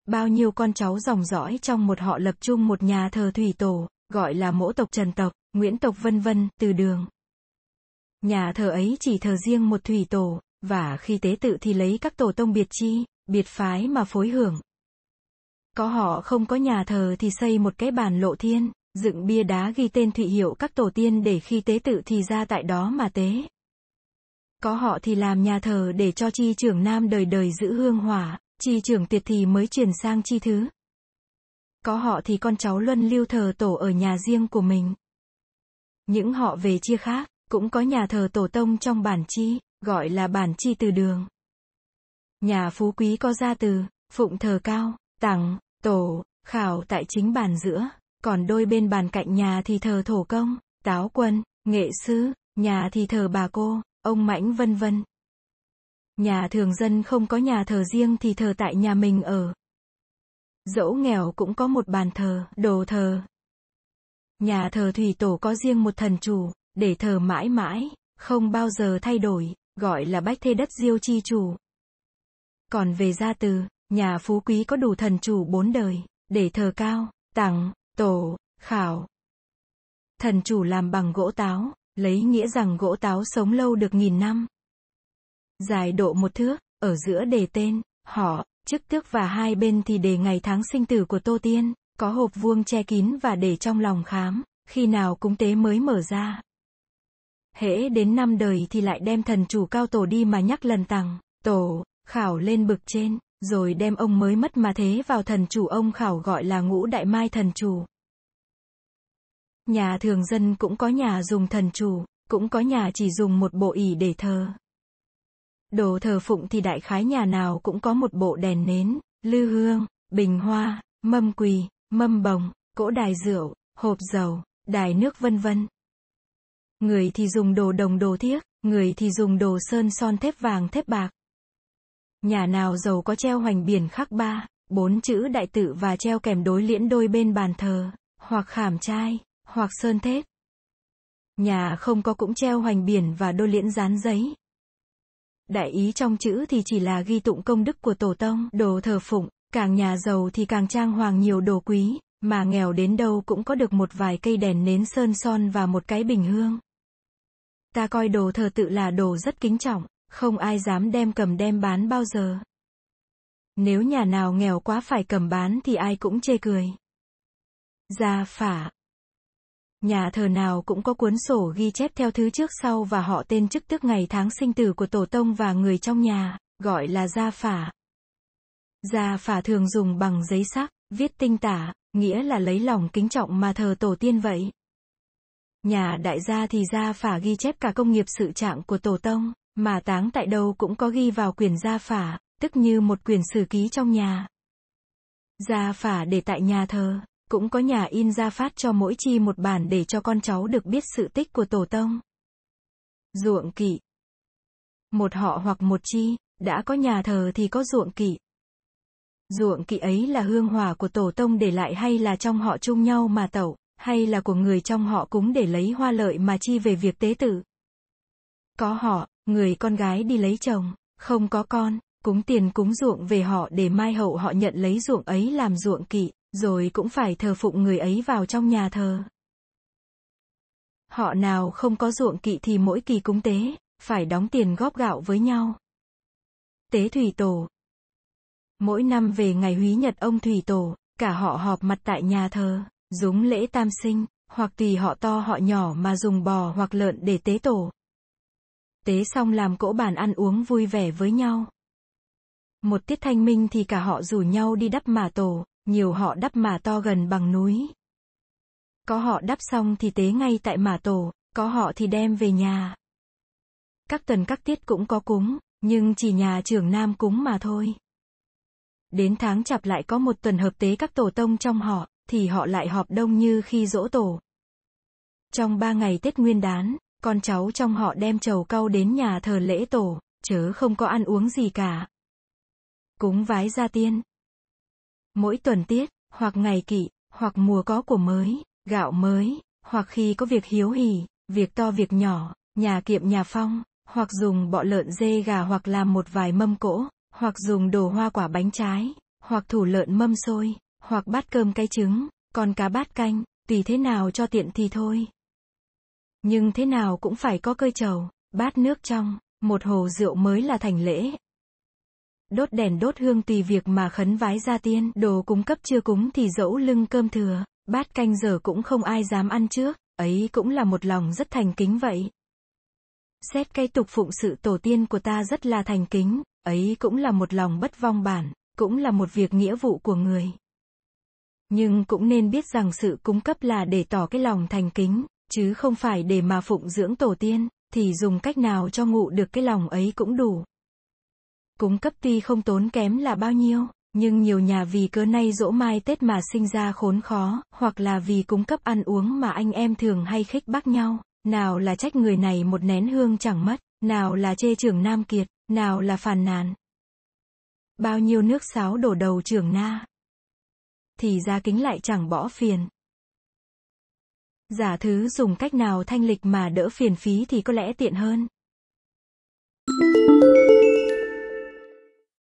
Bao nhiêu con cháu dòng dõi trong một họ lập chung một nhà thờ thủy tổ, gọi là Mỗ tộc, Trần tộc, Nguyễn tộc vân vân, từ đường. Nhà thờ ấy chỉ thờ riêng một thủy tổ, và khi tế tự thì lấy các tổ tông biệt chi, biệt phái mà phối hưởng. Có họ không có nhà thờ thì xây một cái bàn lộ thiên, dựng bia đá ghi tên thụy hiệu các tổ tiên để khi tế tự thì ra tại đó mà tế. Có họ thì làm nhà thờ để cho chi trưởng nam đời đời giữ hương hỏa, chi trưởng tiệt thì mới chuyển sang chi thứ. Có họ thì con cháu luân lưu thờ tổ ở nhà riêng của mình. Những họ về chia khác, cũng có nhà thờ tổ tông trong bản chi, gọi là bản chi từ đường. Nhà phú quý có gia từ, phụng thờ cao, tặng, tổ, khảo tại chính bàn giữa, còn đôi bên bàn cạnh nhà thì thờ thổ công, táo quân, nghệ sư, nhà thì thờ bà cô, ông mãnh vân vân. Nhà thường dân không có nhà thờ riêng thì thờ tại nhà mình ở. Dẫu nghèo cũng có một bàn thờ, đồ thờ. Nhà thờ thủy tổ có riêng một thần chủ, để thờ mãi mãi, không bao giờ thay đổi, gọi là bách thê đất diêu chi chủ. Còn về gia từ, nhà phú quý có đủ thần chủ 4 đời, để thờ cao, tặng, tổ, khảo. Thần chủ làm bằng gỗ táo, lấy nghĩa rằng gỗ táo sống lâu được 1000 năm. Dài độ 1 thước, ở giữa đề tên, họ, chức tước và hai bên thì đề ngày tháng sinh tử của tổ tiên, có hộp vuông che kín và để trong lòng khám, khi nào cúng tế mới mở ra. Hễ đến 5 đời thì lại đem thần chủ cao tổ đi mà nhắc lần tặng, tổ, khảo lên bực trên, rồi đem ông mới mất mà thế vào thần chủ ông khảo gọi là ngũ đại mai thần chủ. Nhà thường dân cũng có nhà dùng thần chủ, cũng có nhà chỉ dùng một bộ ỷ để thờ. Đồ thờ phụng thì đại khái nhà nào cũng có một bộ đèn nến, lư hương, bình hoa, mâm quỳ, mâm bồng, cỗ đài rượu, hộp dầu, đài nước vân vân. Người thì dùng đồ đồng đồ thiếc, người thì dùng đồ sơn son thép vàng thép bạc. Nhà nào giàu có treo hoành biển khắc 3, 4 chữ đại tự và treo kèm đối liễn đôi bên bàn thờ, hoặc khảm trai, hoặc sơn thép. Nhà không có cũng treo hoành biển và đôi liễn dán giấy. Đại ý trong chữ thì chỉ là ghi tụng công đức của tổ tông, đồ thờ phụng, càng nhà giàu thì càng trang hoàng nhiều đồ quý, mà nghèo đến đâu cũng có được một vài cây đèn nến sơn son và một cái bình hương. Ta coi đồ thờ tự là đồ rất kính trọng, không ai dám cầm đem bán bao giờ. Nếu nhà nào nghèo quá phải cầm bán thì ai cũng chê cười. Gia phả. Nhà thờ nào cũng có cuốn sổ ghi chép theo thứ trước sau và họ tên chức tước ngày tháng sinh tử của tổ tông và người trong nhà, gọi là gia phả. Gia phả thường dùng bằng giấy sắc, viết tinh tả, nghĩa là lấy lòng kính trọng mà thờ tổ tiên vậy. Nhà đại gia thì gia phả ghi chép cả công nghiệp sự trạng của tổ tông, mà táng tại đâu cũng có ghi vào quyển gia phả, tức như một quyển sử ký trong nhà. Gia phả để tại nhà thờ, cũng có nhà in ra phát cho mỗi chi một bản để cho con cháu được biết sự tích của tổ tông. Ruộng kỵ. Một họ hoặc một chi, đã có nhà thờ thì có ruộng kỵ. Ruộng kỵ ấy là hương hỏa của tổ tông để lại hay là trong họ chung nhau mà tẩu, hay là của người trong họ cúng để lấy hoa lợi mà chi về việc tế tự. Có họ, người con gái đi lấy chồng, không có con, cúng tiền cúng ruộng về họ để mai hậu họ nhận lấy ruộng ấy làm ruộng kỵ, rồi cũng phải thờ phụng người ấy vào trong nhà thờ. Họ nào không có ruộng kỵ thì mỗi kỳ cúng tế, phải đóng tiền góp gạo với nhau. Tế thủy tổ. Mỗi năm về ngày húy nhật ông thủy tổ, cả họ họp mặt tại nhà thờ, dúng lễ tam sinh, hoặc tùy họ to họ nhỏ mà dùng bò hoặc lợn để tế tổ. Tế xong làm cỗ bàn ăn uống vui vẻ với nhau. Một tiết thanh minh thì cả họ rủ nhau đi đắp mả tổ, nhiều họ đắp mả to gần bằng núi. Có họ đắp xong thì tế ngay tại mả tổ, có họ thì đem về nhà. Các tuần các tiết cũng có cúng, nhưng chỉ nhà trưởng nam cúng mà thôi. Đến tháng chạp lại có một tuần hợp tế các tổ tông trong họ, thì họ lại họp đông như khi giỗ tổ. Trong 3 ngày Tết Nguyên Đán, con cháu trong họ đem trầu cau đến nhà thờ lễ tổ, chớ không có ăn uống gì cả. Cúng vái gia tiên. Mỗi tuần tiết, hoặc ngày kỵ, hoặc mùa có của mới, gạo mới, hoặc khi có việc hiếu hỉ, việc to việc nhỏ, nhà kiệm nhà phong, hoặc dùng bọ lợn dê gà hoặc làm một vài mâm cỗ, hoặc dùng đồ hoa quả bánh trái, hoặc thủ lợn mâm xôi, hoặc bát cơm cái trứng, con cá bát canh, tùy thế nào cho tiện thì thôi. Nhưng thế nào cũng phải có cơi trầu, bát nước trong, một hồ rượu mới là thành lễ. Đốt đèn đốt hương tùy việc mà khấn vái gia tiên, đồ cúng cấp chưa cúng thì dẫu lưng cơm thừa, bát canh dở cũng không ai dám ăn trước, ấy cũng là một lòng rất thành kính vậy. Xét cái tục phụng sự tổ tiên của ta rất là thành kính, ấy cũng là một lòng bất vong bản, cũng là một việc nghĩa vụ của người. Nhưng cũng nên biết rằng sự cúng cấp là để tỏ cái lòng thành kính, chứ không phải để mà phụng dưỡng tổ tiên, thì dùng cách nào cho ngụ được cái lòng ấy cũng đủ. Cúng cấp tuy không tốn kém là bao nhiêu, nhưng nhiều nhà vì cớ nay dỗ mai Tết mà sinh ra khốn khó, hoặc là vì cúng cấp ăn uống mà anh em thường hay khích bác nhau, nào là trách người này một nén hương chẳng mất, nào là chê trưởng Nam Kiệt, nào là phàn nàn. Bao nhiêu nước sáo đổ đầu trưởng Na. Thì ra kính lại chẳng bỏ phiền. Giả thứ dùng cách nào thanh lịch mà đỡ phiền phí thì có lẽ tiện hơn.